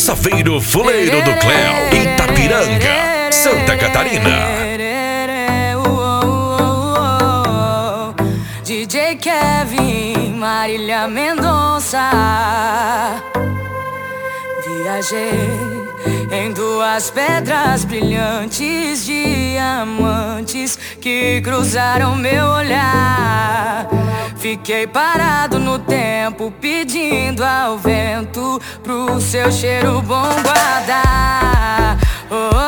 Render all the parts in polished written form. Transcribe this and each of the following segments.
Safeiro Fuleiro do Cléo, Itapiranga, Santa Catarina. DJ Kevin, Marília Mendonça. Viajei em duas pedras brilhantes, diamantes que cruzaram meu olhar. Fiquei parado no tempo, pedindo ao vento pro seu cheiro bom guardar. Oh, oh,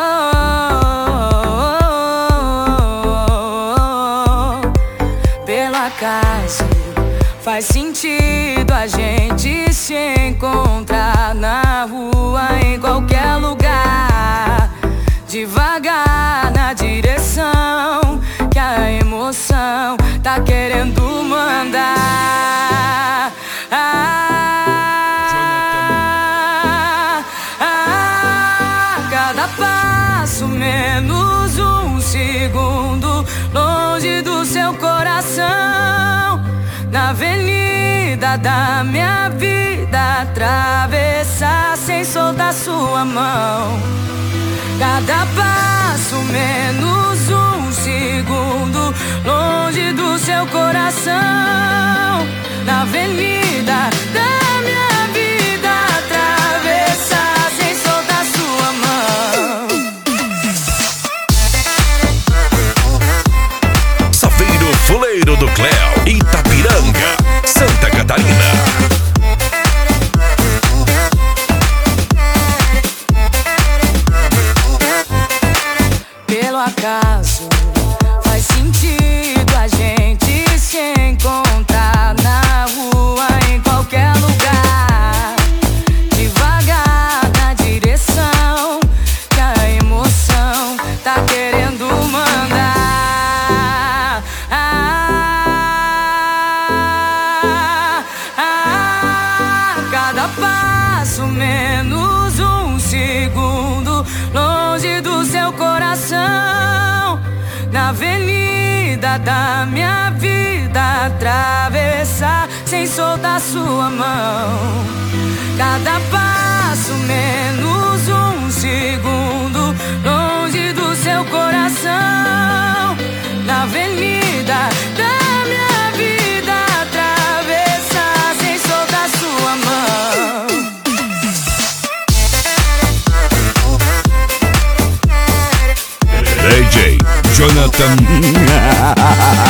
oh, oh, oh. Pelo acaso faz sentido a gente se encontrar na rua, em qualquer lugar, devagar na direção que a emoção tá querendo mandar. Cada passo menos um segundo longe do seu coração, na avenida da minha vida, atravessar sem soltar sua mão. Cada passo menos um segundo longe do seu coração, na avenida da minha vida, atravessar sem soltar sua mão. Safeiro Fuleiro do Cléo, Itapiranga, Santa Catarina. Acaso faz sentido a gente se encontrar na rua, em qualquer lugar, devagar na direção que a emoção tá querendo mandar. Cada passo menos um segundo longe do seu coração, na avenida da minha vida, atravessar sem soltar sua mão. Cada passo menos um segundo longe do seu coração, na avenida da minha vida, atravessar sem soltar sua mão. DJ Jonathan.